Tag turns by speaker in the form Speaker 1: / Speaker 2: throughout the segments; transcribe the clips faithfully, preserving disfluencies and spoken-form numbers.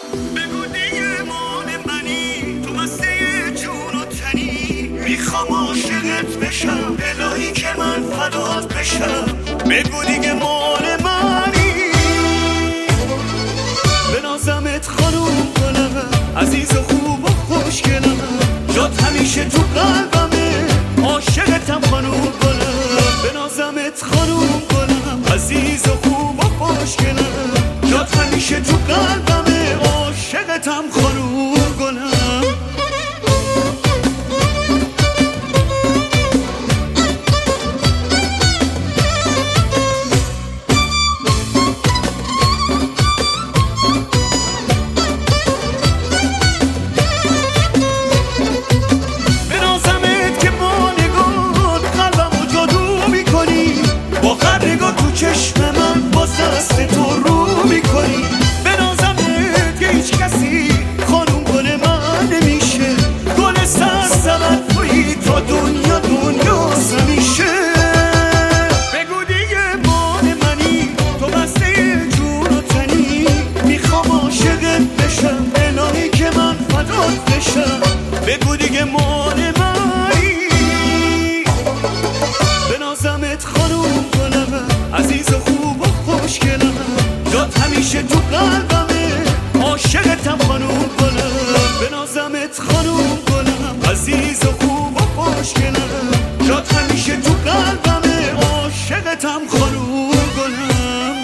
Speaker 1: بگو دیگه مال منی، تو مسته جون و تنی، میخوام عاشقت بشم الهی که من فدات بشم. بگو دیگه مال منی، بنازمت خانوم گلم، عزیز و خوب و خوشگلم، جات همیشه تو قلبمه، عاشقتم خانوم گلم. بنازمت خانوم گلم، عزیز و خوب و خوشگلم، جات همیشه تو قلبمه، عاشقتم خانوم گلم. چشم من با دست تو رو میکنی، بنازمت که هیچ کسی خانوم گل من نمیشه، گل سرسبت تویی تا دنیا دنیا همیشه. بگو دیگه مال منی، تو مسته جون و تنی، میخوام عاشقت بشم الهی که من فدات بشم. بگو دیگه مال منی، بنازمت خانوم گلم، عزیز و خوب و خوشگلم، جات همیشه تو قلبمه، عاشقتم خانوم گلم. بنازمت خانوم گلم، عزیز و خوب و خوشگلم، جات همیشه تو قلبمه، عاشقتم خانوم گلم.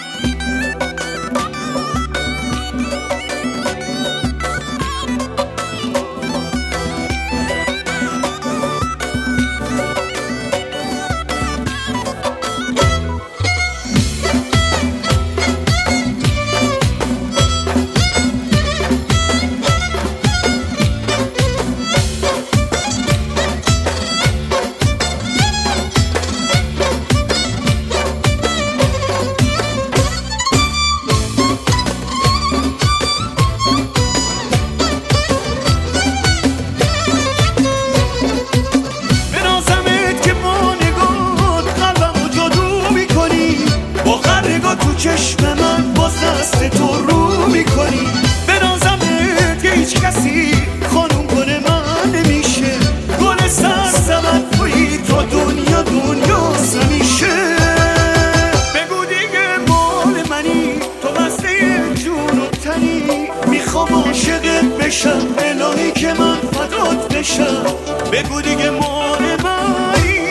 Speaker 1: چشم من با دست تو رو میکنی، بنازمت که هیچ کسی خانوم گل من نمیشه، گل سرسبت تویی تا دنیا دنیا همیشه. بگو دیگه مال منی، تو مسته جون و تنی، میخوام عاشقت بشم الهی که من فدات بشم. بگو دیگه مال منی،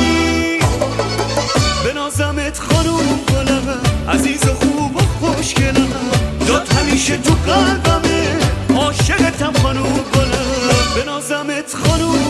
Speaker 1: بنازمت خانوم گلم، عزیز و خوب و خوشگلم، جات همیشه تو قلبمه، عاشقتم خانوم گلم. بنازمت خانوم